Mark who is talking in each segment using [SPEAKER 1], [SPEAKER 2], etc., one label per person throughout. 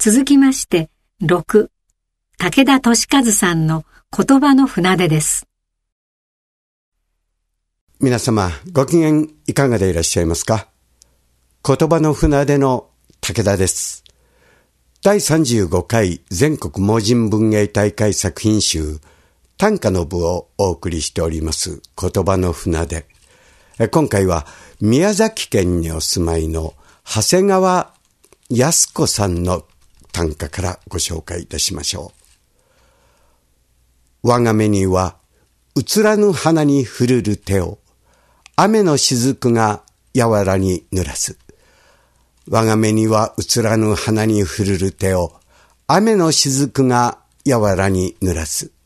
[SPEAKER 1] 続きまして、6、武田俊和さんの言葉の船出です。
[SPEAKER 2] 皆様、ご機嫌いかがでいらっしゃいますか？言葉の船出の武田です。第35回全国盲人文芸大会作品集短歌の部をお送りしております言葉の船出。今回は宮崎県にお住まいの長谷川靖子さんの短歌からご紹介いたしましょう。我が目には映らぬ花に触るる手を雨の雫が柔らに濡らす。我が目には映らぬ花に触るる手を雨の雫が柔らに濡らす。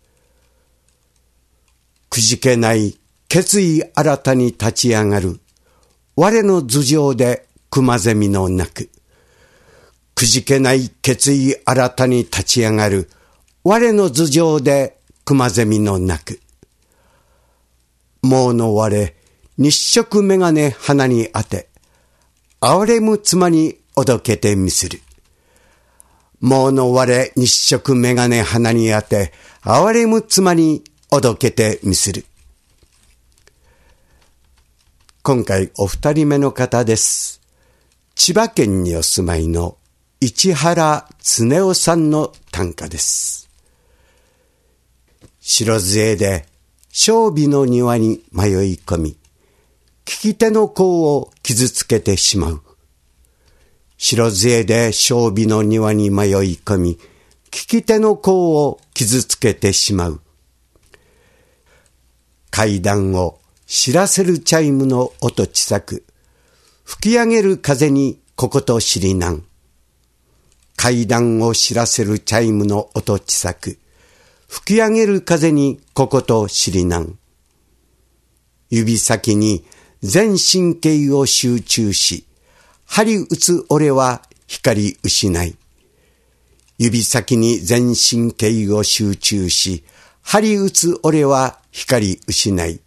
[SPEAKER 2] くじけない決意新たに立ち上がる。我の頭上で熊ゼミの鳴く。くじけない決意新たに立ち上がる。我の頭上で熊ゼミの鳴く。もうの我、日食眼鏡鼻に当て、哀れむ妻におどけてみする。もうの我、日食眼鏡鼻に当て、哀れむ妻におどけてみする。今回お二人目の方です。千葉県にお住まいの市原恒夫さんの短歌です。白杖で小美の庭に迷い込み、聞き手の甲を傷つけてしまう。白杖で小美の庭に迷い込み、聞き手の甲を傷つけてしまう。階段を知らせるチャイムの音小さく、吹き上げる風にここと知りなん。階段を知らせるチャイムの音小さく、吹き上げる風にここと知りなん。指先に全神経を集中し、針打つ俺は光失い。指先に全神経を集中し、針打つ俺は光失い。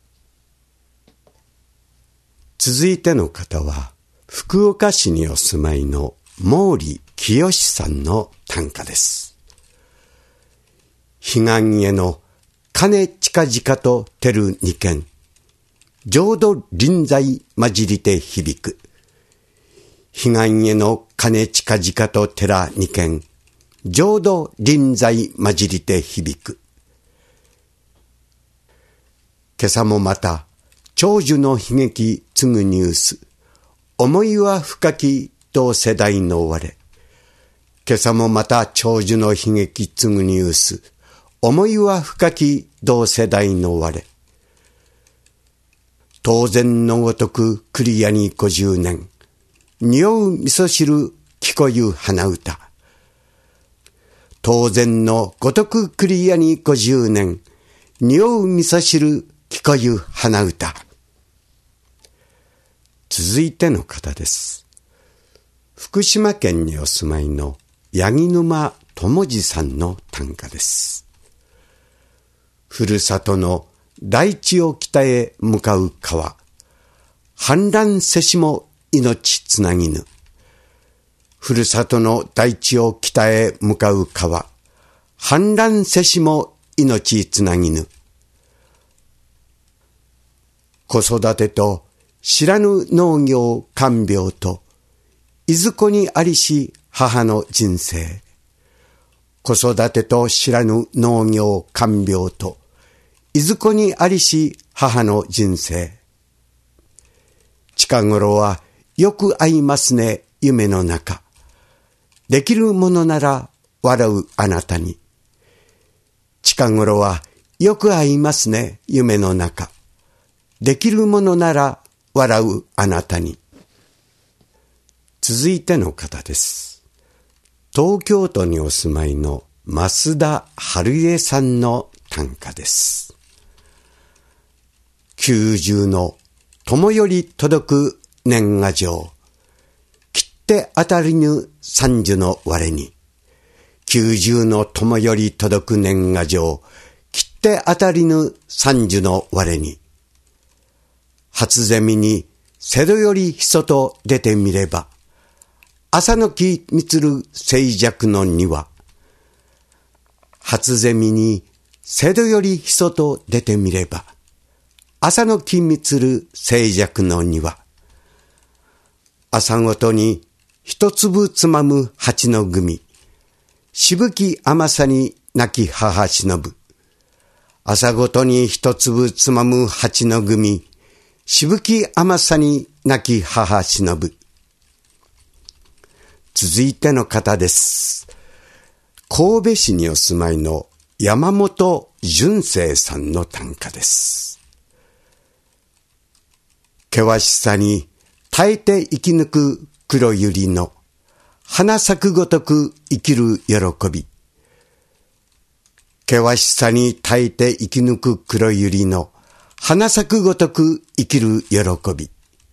[SPEAKER 2] 続いての方は、福岡市にお住まいの毛利清さんの短歌です。彼岸への金近々と照る二軒、浄土臨在混じりて響く。彼岸への金近々と寺二軒、浄土臨在混じりて響く。今朝もまた長寿の悲劇継ぐニュース、思いは深き同世代の我。今朝もまた長寿の悲劇継ぐニュース、思いは深き同世代の我。当然のごとくクリアに50年、匂う味噌汁聞こゆ花歌。当然のごとくクリアに50年、匂う味噌汁聞こゆ花歌。続いての方です。福島県にお住まいの八木沼智次さんの短歌です。ふるさとの大地を北へ向かう川、氾濫せしも命つなぎぬ。ふるさとの大地を北へ向かう川、氾濫せしも命つなぎぬ。子育てと知らぬ農業看病と、いずこにありし母の人生。子育てと知らぬ農業看病と、いずこにありし母の人生。近頃はよく会いますね、夢の中。できるものなら笑うあなたに。近頃はよく会いますね、夢の中。できるものなら笑うあなたに。続いての方です。東京都にお住まいの増田春江さんの短歌です。90の友より届く年賀状、切って当たりぬ三十の我に。90の友より届く年賀状、切って当たりぬ三十の我に。初ゼミに瀬戸よりひそと出てみれば、 朝の木みつる静寂の庭。初ゼミに瀬戸よりひそと出てみれば、朝の木みつる静寂の庭。朝ごとに一粒つまむ蜂の組。しぶき甘さに泣き母忍ぶ。朝ごとに一粒つまむ蜂の組。しぶき甘さに泣き母忍ぶ。続いての方です。神戸市にお住まいの山本純正さんの短歌です。険しさに耐えて生き抜く黒百合の花咲くごとく生きる喜び。険しさに耐えて生き抜く黒百合の花咲くごとく生きる喜び。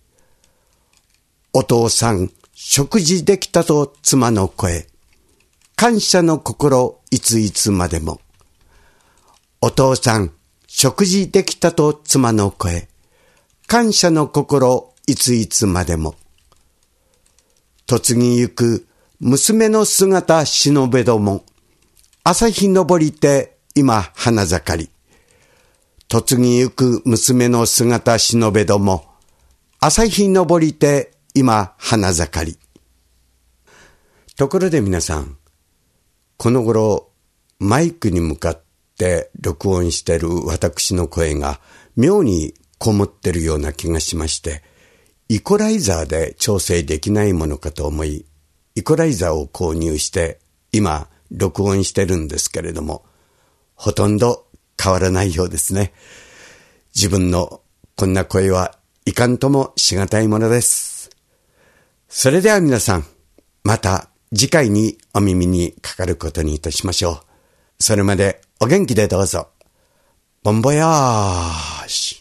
[SPEAKER 2] お父さん、食事できたと妻の声。感謝の心、いついつまでも。お父さん、食事できたと妻の声。感謝の心、いついつまでも。嫁ぎゆく娘の姿忍べども。朝日昇りて今花盛り。嫁ぎゆく娘の姿忍べども。朝日昇りて今花盛り。ところで皆さん、この頃マイクに向かって録音している私の声が妙にこもってるような気がしまして、イコライザーで調整できないものかと思い、イコライザーを購入して今録音してるんですけれども、ほとんど変わらないようですね。自分のこんな声はいかんともしがたいものです。それでは皆さん、また次回にお耳にかかることにいたしましょう。それまでお元気でどうぞ。ボンボヤーシュ。